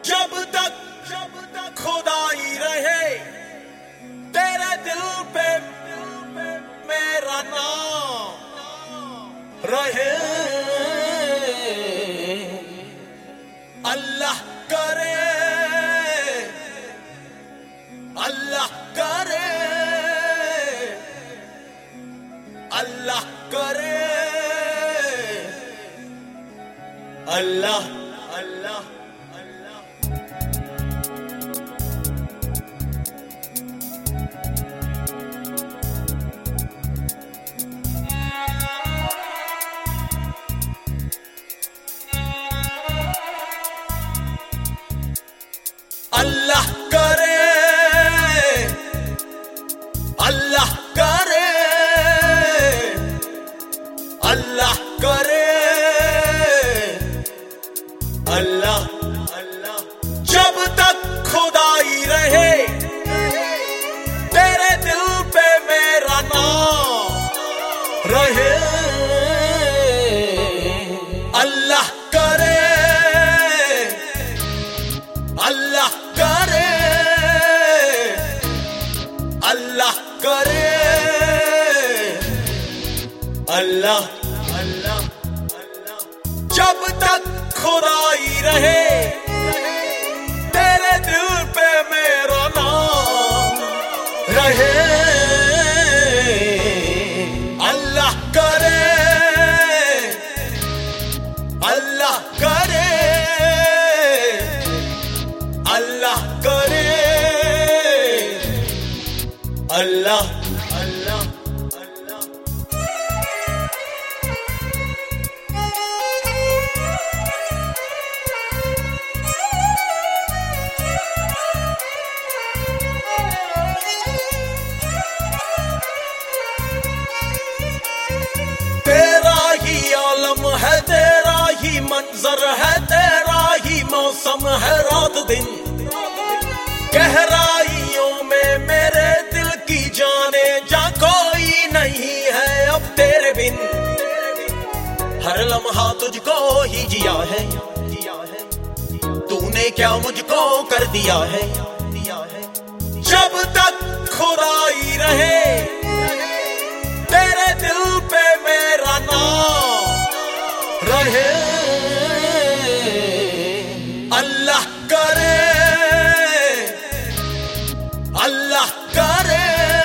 जब तक खुदाई रहे तेरे दिल पे मेरा नाम रहे। अल्लाह करे, अल्लाह करे, अल्लाह करे, अल्लाह अल्लाह अल्लाह करे, अल्लाह करे, अल्लाह करे, अल्लाह अल्लाह। जब तक खुदाई रहे तेरे दिल पे मेरा नाम रहे। अल्लाह करे, अल्लाह करे, अल्लाह करे, अल्लाह अल्लाह अल्लाह। जब तक खुदाई रहे तेरे दिल पे मेरा नाम रहे। अल्लाह करे, अल्लाह करे, अल्लाह करे, अल्लाह अल्लाह अल्लाह। तेरा ही आलम है, तेरा ही मंजर है, तेरा ही मौसम है रात दिन। गहराइयों में मेरे दिल की जाने जा कोई नहीं है अब तेरे बिन। हर लम्हा तुझको ही जिया है, तूने क्या मुझको कर दिया है। जब तक खुदाई रहे तेरे दिल पे मेरा नाम रहे। अल्लाह करे, अल्लाह करे,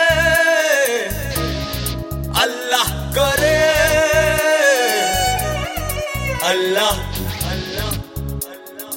अल्लाह करे, अल्लाह अल्लाह अल्लाह।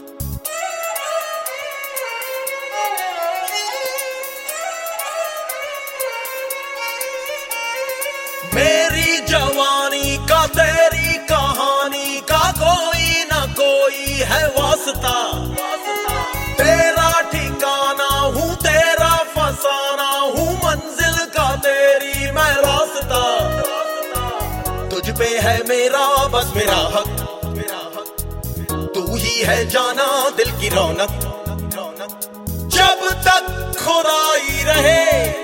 मेरी जवानी का तेरी कहानी का कोई ना कोई है वास्ता। तेरा ठिकाना हूँ, तेरा फसाना हूँ, मंजिल का तेरी मैं रास्ता। तुझ पे है मेरा बस मेरा हक, तू ही है जाना दिल की रौनक। जब तक खुदाई रहे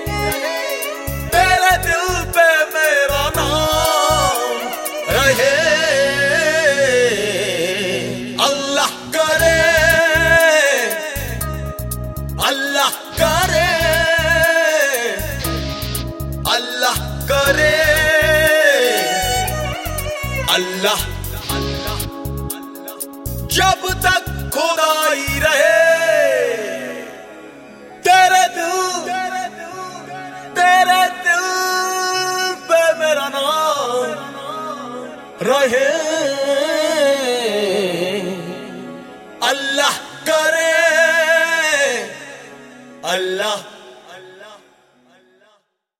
तेरे दिल पे मेरा नाम रहे। अल्लाह करे, अल्लाह करे, अल्लाह करे, अल्लाह अल्लाह अल्लाह। जब तक खुदाई रहे तेरे दिल पे मेरा नाम रहे। अल्लाह करे, अल्लाह